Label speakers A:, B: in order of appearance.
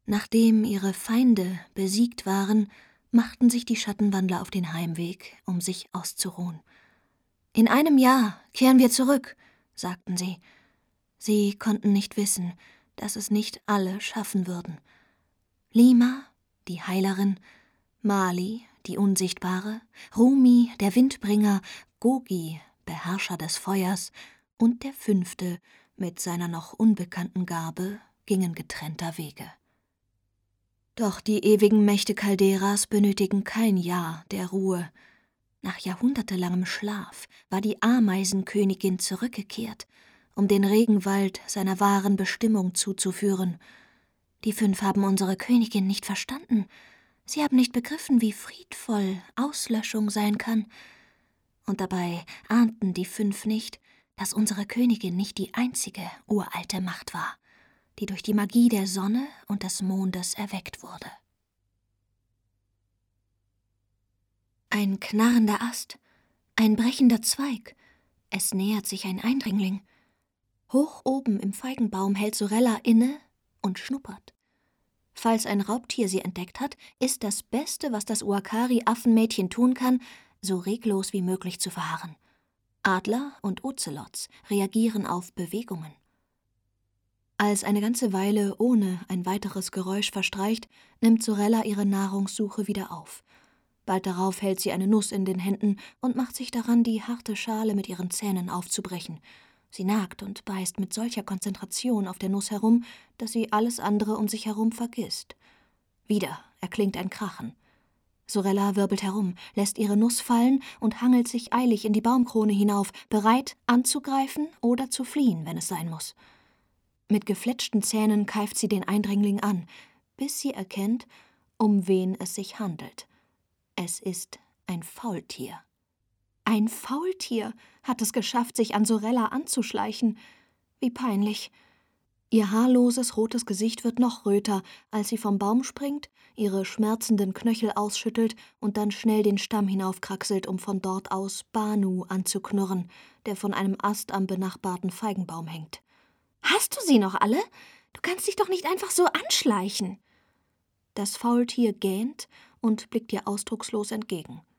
A: Nachdem ihre Feinde besiegt waren, machten sich die Schattenwandler auf den Heimweg, um sich auszuruhen. »In einem Jahr kehren wir zurück«, sagten sie. Sie konnten nicht wissen, dass es nicht alle schaffen würden. Lima, die Heilerin, Mali, die Unsichtbare, Rumi, der Windbringer, Gogi, Beherrscher des Feuers, und der Fünfte mit seiner noch unbekannten Gabe gingen getrennter Wege. Doch die ewigen Mächte Calderas benötigen kein Jahr der Ruhe. Nach jahrhundertelangem Schlaf war die Ameisenkönigin zurückgekehrt, um den Regenwald seiner wahren Bestimmung zuzuführen. Die 5 haben unsere Königin nicht verstanden. Sie haben nicht begriffen, wie friedvoll Auslöschung sein kann. Und dabei ahnten die 5 nicht, dass unsere Königin nicht die einzige uralte Macht war, die durch die Magie der Sonne und des Mondes erweckt wurde. Ein knarrender Ast, ein brechender Zweig. Es nähert sich ein Eindringling. Hoch oben im Feigenbaum hält Sorella inne und schnuppert. Falls ein Raubtier sie entdeckt hat, ist das Beste, was das Uakari-Affenmädchen tun kann, so reglos wie möglich zu verharren. Adler und Ozelots reagieren auf Bewegungen. Als eine ganze Weile ohne ein weiteres Geräusch verstreicht, nimmt Sorella ihre Nahrungssuche wieder auf. Bald darauf hält sie eine Nuss in den Händen und macht sich daran, die harte Schale mit ihren Zähnen aufzubrechen. Sie nagt und beißt mit solcher Konzentration auf der Nuss herum, dass sie alles andere um sich herum vergisst. Wieder erklingt ein Krachen. Sorella wirbelt herum, lässt ihre Nuss fallen und hangelt sich eilig in die Baumkrone hinauf, bereit, anzugreifen oder zu fliehen, wenn es sein muss. Mit gefletschten Zähnen keift sie den Eindringling an, bis sie erkennt, um wen es sich handelt. Es ist ein Faultier. Ein Faultier hat es geschafft, sich an Sorella anzuschleichen. Wie peinlich. Ihr haarloses, rotes Gesicht wird noch röter, als sie vom Baum springt, ihre schmerzenden Knöchel ausschüttelt und dann schnell den Stamm hinaufkraxelt, um von dort aus Banu anzuknurren, der von einem Ast am benachbarten Feigenbaum hängt. »Hast du sie noch alle? Du kannst dich doch nicht einfach so anschleichen!« Das Faultier gähnt und blickt ihr ausdruckslos entgegen.